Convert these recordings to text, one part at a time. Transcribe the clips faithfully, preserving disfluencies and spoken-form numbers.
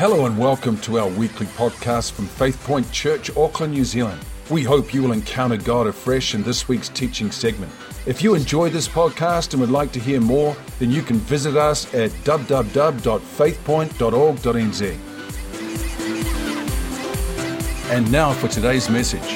Hello and welcome to our weekly podcast from Faith Point Church, Auckland, New Zealand. We hope you will encounter God afresh in this week's teaching segment. If you enjoy this podcast and would like to hear more, then you can visit us at w w w dot faith point dot org dot n z. And now for today's message.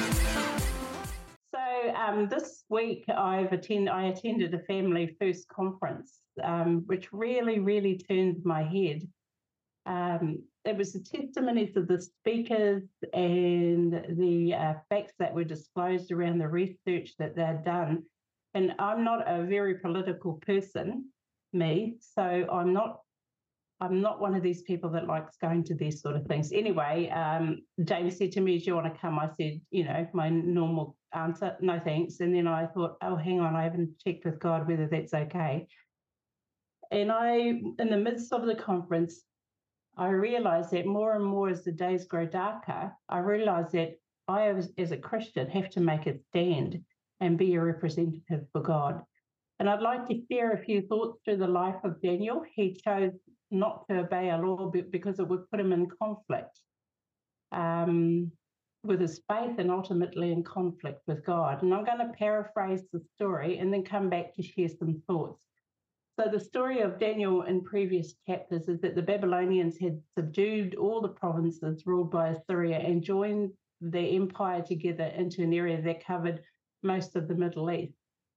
So um, this week I've attend, I attended a Family First conference, um, which really, really turned my head. Um, it was the testimonies of the speakers and the uh, facts that were disclosed around the research that they'd done. And I'm not a very political person, me, so I'm not I'm not one of these people that likes going to these sort of things. Anyway, um, James said to me, do you want to come? I said, you know, my normal answer, no thanks. And then I thought, oh, hang on, I haven't checked with God whether that's okay. And I, in the midst of the conference, I realised that more and more as the days grow darker, I realised that I, as, as a Christian, have to make a stand and be a representative for God. And I'd like to share a few thoughts through the life of Daniel. He chose not to obey a law because it would put him in conflict um, with his faith and ultimately in conflict with God. And I'm going to paraphrase the story and then come back to share some thoughts. So the story of Daniel in previous chapters is that the Babylonians had subdued all the provinces ruled by Assyria and joined their empire together into an area that covered most of the Middle East.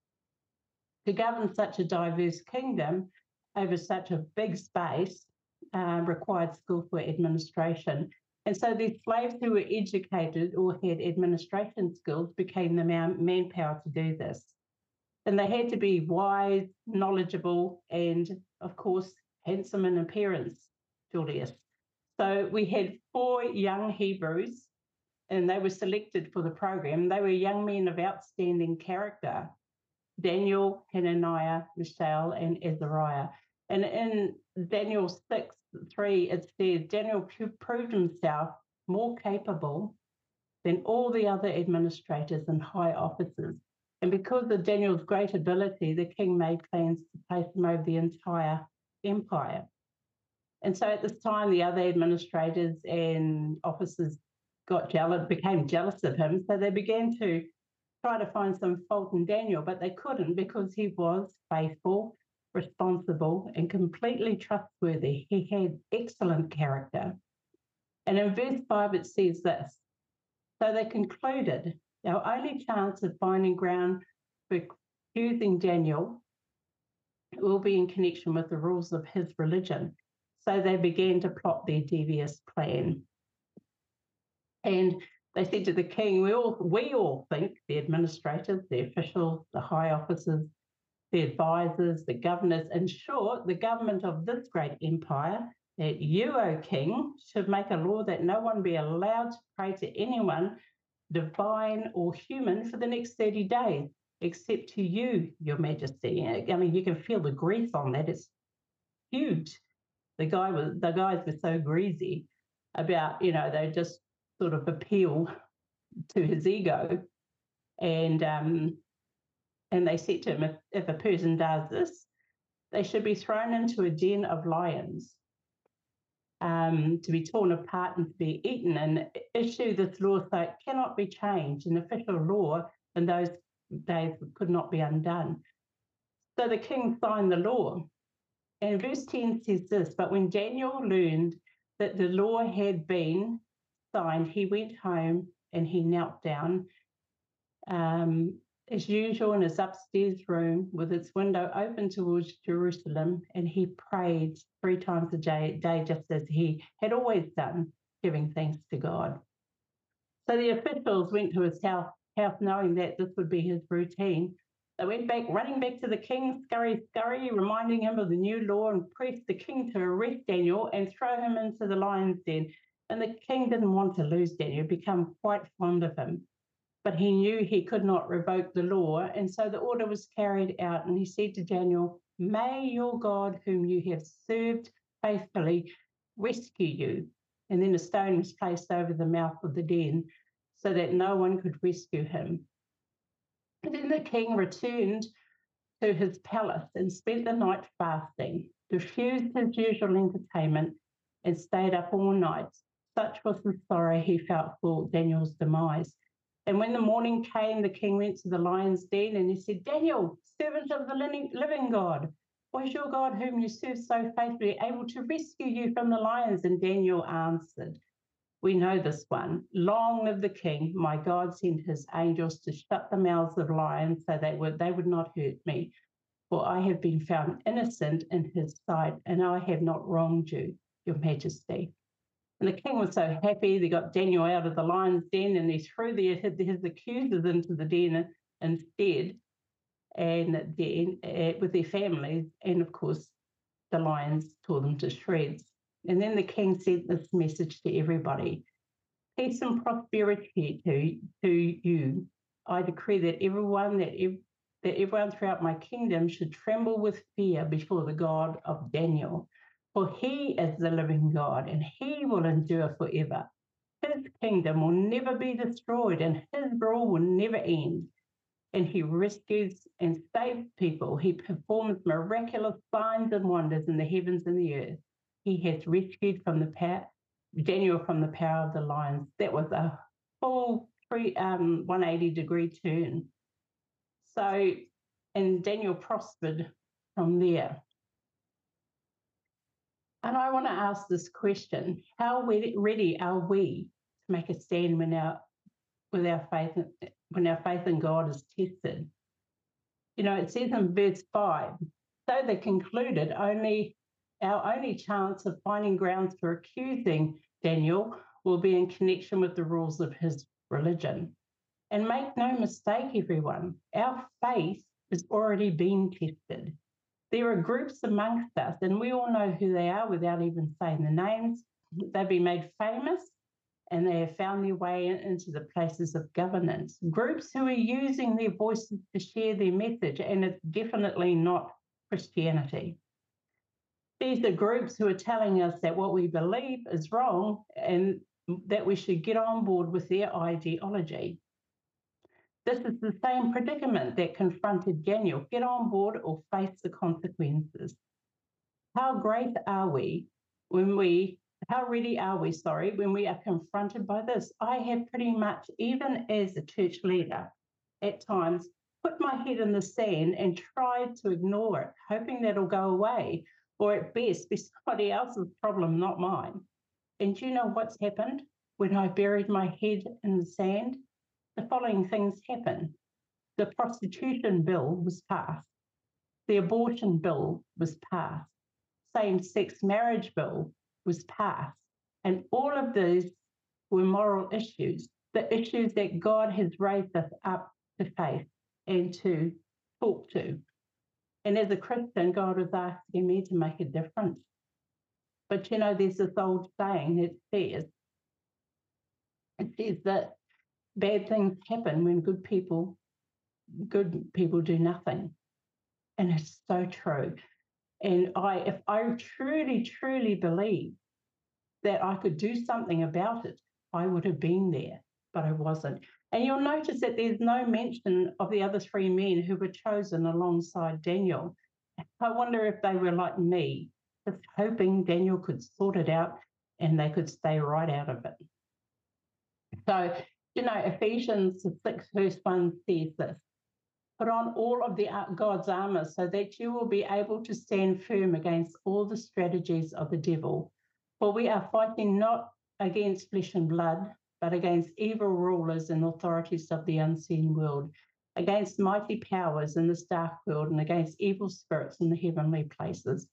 To govern such a diverse kingdom over such a big space uh, required skillful administration. And so these slaves who were educated or had administration skills became the man- manpower to do this. And they had to be wise, knowledgeable, and of course, handsome in appearance, Julius. So we had four young Hebrews, and they were selected for the program. They were young men of outstanding character: Daniel, Hananiah, Mishael, and Azariah. And in Daniel six three, it says, Daniel proved himself more capable than all the other administrators and high officers. And because of Daniel's great ability, the king made plans to place him over the entire empire. And so at this time, the other administrators and officers got jealous, became jealous of him. So they began to try to find some fault in Daniel, but they couldn't because he was faithful, responsible, and completely trustworthy. He had excellent character. And in verse five, it says this: so they concluded, our only chance of finding ground for accusing Daniel will be in connection with the rules of his religion. So they began to plot their devious plan. And they said to the king, we all, we all think, the administrators, the officials, the high officers, the advisors, the governors, in short, the government of this great empire, that you, O king, should make a law that no one be allowed to pray to anyone, divine or human, for the next thirty days, except to you, your majesty. I mean, you can feel the grease on that. It's huge. The guy was, the guys were so greasy about, you know, they just sort of appeal to his ego. And um, and they said to him, if, if a person does this, they should be thrown into a den of lions, um, to be torn apart and to be eaten, and issue this law so it cannot be changed. An official law in those days could not be undone. So the king signed the law. And verse ten says this: but when Daniel learned that the law had been signed, he went home and he knelt down, um, as usual, in his upstairs room with its window open towards Jerusalem, and he prayed three times a day, day just as he had always done, giving thanks to God. So the officials went to his house, house knowing that this would be his routine. They went back, running back to the king, scurry, scurry, reminding him of the new law, and pressed the king to arrest Daniel and throw him into the lion's den. And the king didn't want to lose Daniel, become quite fond of him. But he knew he could not revoke the law, and so the order was carried out. And he said to Daniel, may your God, whom you have served faithfully, rescue you. And then a stone was placed over the mouth of the den so that no one could rescue him. And then the king returned to his palace and spent the night fasting, refused his usual entertainment, and stayed up all night. Such was the sorrow he felt for Daniel's demise. And when the morning came, the king went to the lion's den and he said, Daniel, servant of the living God, was your God whom you serve so faithfully able to rescue you from the lions? And Daniel answered, we know this one. Long live the king. My God sent his angels to shut the mouths of lions so they would, they would not hurt me. For I have been found innocent in his sight, and I have not wronged you, your majesty. And the king was so happy. They got Daniel out of the lion's den, and he threw the, his accusers into the den instead, and then uh, with their families. And of course, the lions tore them to shreds. And then the king sent this message to everybody: peace and prosperity to, to you. I decree that everyone that ev- that everyone throughout my kingdom should tremble with fear before the God of Daniel. For he is the living God, and he will endure forever. His kingdom will never be destroyed, and his rule will never end. And he rescues and saves people. He performs miraculous signs and wonders in the heavens and the earth. He has rescued from the power, Daniel from the power of the lions. That was a full three, um, one hundred eighty degree turn. So, and Daniel prospered from there. And I want to ask this question: how ready are we to make a stand when our, with our faith, when our faith in God is tested? You know, it says in verse five, so they concluded only our only chance of finding grounds for accusing Daniel will be in connection with the rules of his religion. And make no mistake, everyone, our faith has already been tested. There are groups amongst us, and we all know who they are without even saying the names. They've been made famous, and they have found their way into the places of governance. Groups who are using their voices to share their message, and it's definitely not Christianity. These are groups who are telling us that what we believe is wrong and that we should get on board with their ideology. This is the same predicament that confronted Daniel: get on board or face the consequences. How great are we when we, how ready are we, sorry, when we are confronted by this? I have pretty much, even as a church leader, at times put my head in the sand and tried to ignore it, hoping that it'll go away, or at best be somebody else's problem, not mine. And do you know what's happened when I buried my head in the sand? The following things happened. The prostitution bill was passed. The abortion bill was passed. Same-sex marriage bill was passed. And all of these were moral issues, the issues that God has raised us up to face and to talk to. And as a Christian, God is asking me to make a difference. But you know, there's this old saying that says, it says that bad things happen when good people, good people do nothing. And it's so true. And I, if I truly, truly believe that I could do something about it, I would have been there, but I wasn't. And you'll notice that there's no mention of the other three men who were chosen alongside Daniel. I wonder if they were like me, just hoping Daniel could sort it out and they could stay right out of it. So, you know, Ephesians six verse one says this: put on all of the God's armor so that you will be able to stand firm against all the strategies of the devil. For we are fighting not against flesh and blood, but against evil rulers and authorities of the unseen world, against mighty powers in this dark world, and against evil spirits in the heavenly places.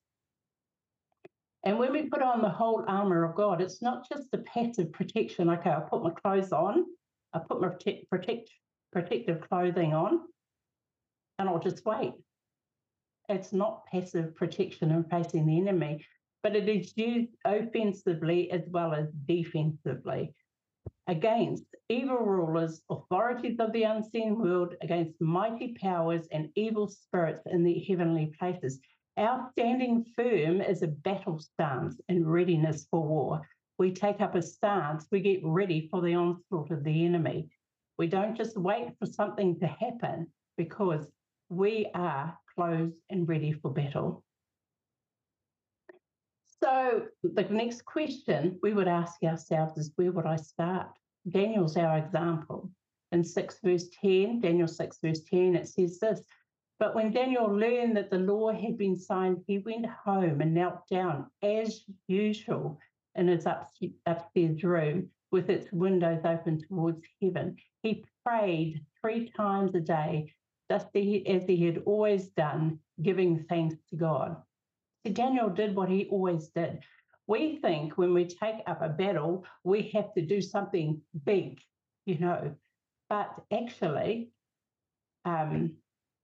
And when we put on the whole armor of God, it's not just a passive protection. Okay, I put my clothes on, I put my protect, protect, protective clothing on, and I'll just wait. It's not passive protection in facing the enemy, but it is used offensively as well as defensively against evil rulers, authorities of the unseen world, against mighty powers and evil spirits in the heavenly places. Our standing firm is a battle stance in readiness for war. We take up a stance, we get ready for the onslaught of the enemy. We don't just wait for something to happen, because we are closed and ready for battle. So So the next question we would ask ourselves is, where would I start? Daniel's our example. In six verse ten, Daniel six verse ten, it says this: but when Daniel learned that the law had been signed, he went home and knelt down as usual in his upstairs room with its windows open towards heaven. He prayed three times a day, just as he had always done, giving thanks to God. So Daniel did what he always did. We think when we take up a battle, we have to do something big, you know, but actually um,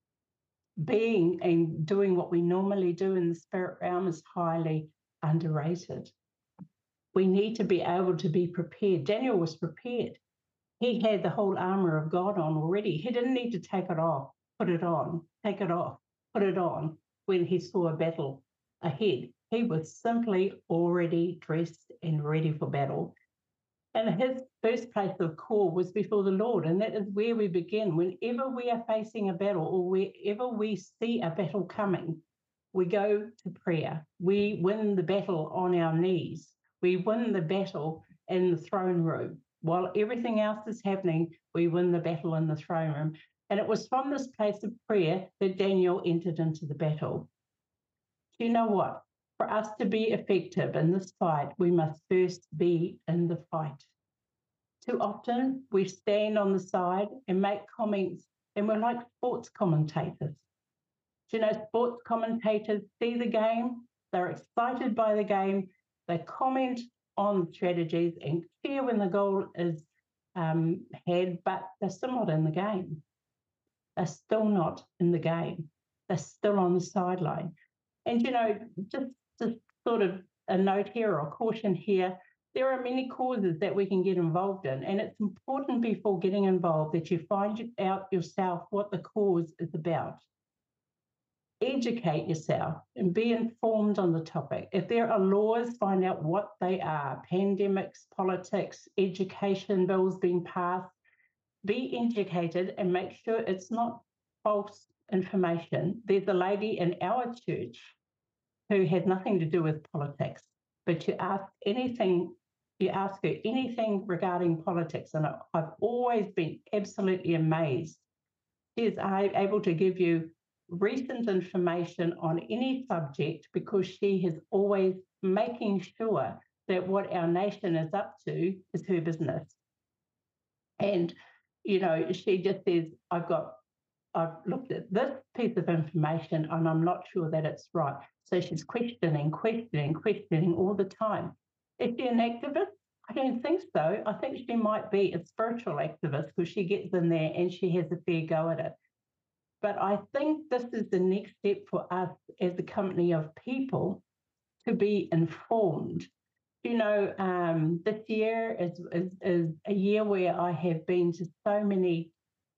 being and doing what we normally do in the spirit realm is highly underrated. We need to be able to be prepared. Daniel was prepared. He had the whole armor of God on already. He didn't need to take it off, put it on, take it off, put it on when he saw a battle ahead. He was simply already dressed and ready for battle. And his first place of call was before the Lord. And that is where we begin. Whenever we are facing a battle or wherever we see a battle coming, we go to prayer. We win the battle on our knees. We win the battle in the throne room. While everything else is happening, we win the battle in the throne room. And it was from this place of prayer that Daniel entered into the battle. Do you know what? For us to be effective in this fight, we must first be in the fight. Too often, we stand on the side and make comments, and we're like sports commentators. Do you know, sports commentators see the game, they're excited by the game, they comment on strategies and cheer when the goal is um, had, but they're still not in the game. They're still not in the game. They're still on the sideline. And, you know, just, just sort of a note here or a caution here, there are many causes that we can get involved in. And it's important before getting involved that you find out yourself what the cause is about. Educate yourself and be informed on the topic. If there are laws, find out what they are. Pandemics, politics, education bills being passed. Be educated and make sure it's not false information. There's a lady in our church who had nothing to do with politics, but you ask anything, you ask her anything regarding politics, and I've always been absolutely amazed. She is able to give you recent information on any subject because she is always making sure that what our nation is up to is her business. And, you know, she just says, I've got I've looked at this piece of information and I'm not sure that it's right. So she's questioning, questioning, questioning all the time. Is she an activist? I don't think so. I think she might be a spiritual activist because she gets in there and she has a fair go at it. But I think this is the next step for us as a company of people to be informed. You know, um, this year is, is, is a year where I have been to so many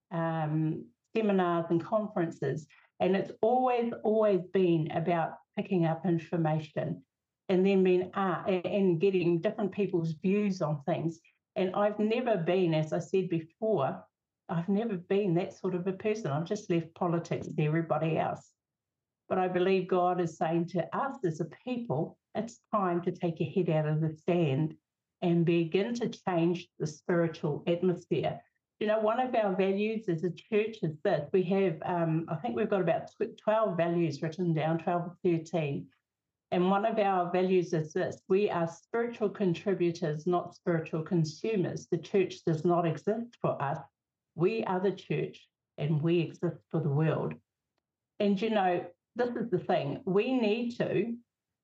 um, seminars and conferences, and it's always, always been about picking up information and then being uh, and getting different people's views on things. And I've never been, as I said before, I've never been that sort of a person. I've just left politics to everybody else. But I believe God is saying to us as a people, it's time to take your head out of the sand and begin to change the spiritual atmosphere. You know, one of our values as a church is this. We have, um, I think we've got about twelve values written down, twelve or thirteen. And one of our values is this: we are spiritual contributors, not spiritual consumers. The church does not exist for us. We are the church and we exist for the world. And, you know, this is the thing. We need to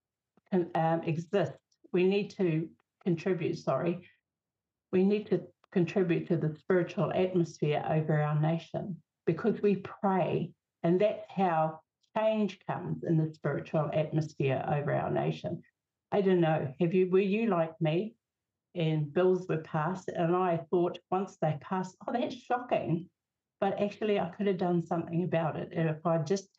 um, exist. We need to contribute, sorry. We need to contribute to the spiritual atmosphere over our nation because we pray, and that's how change comes in the spiritual atmosphere over our nation. I don't know, have you, were you like me and bills were passed and I thought once they passed, oh, that's shocking, but actually I could have done something about it. And if I just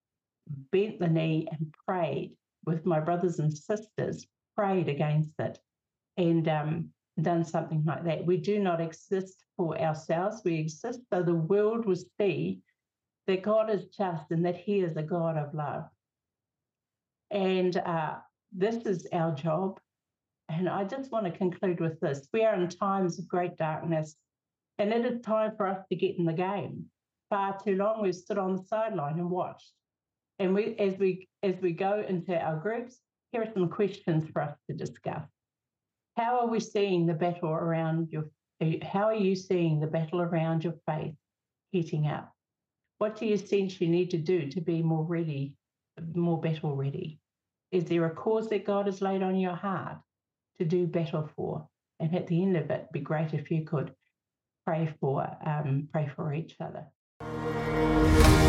bent the knee and prayed with my brothers and sisters, prayed against it and um, done something like that. We do not exist for ourselves. We exist so the world will see that God is just and that he is a God of love. And uh, this is our job. And I just want to conclude with this. We are in times of great darkness, and it is time for us to get in the game. Far too long we've stood on the sideline and watched. And we, as we as we go into our groups, here are some questions for us to discuss. How are we seeing the battle around your? How are you seeing the battle around your faith heating up? What do you sense you need to do to be more ready, more battle ready? Is there a cause that God has laid on your heart to do battle for? And at the end of it, it'd be great if you could pray for um, pray for each other.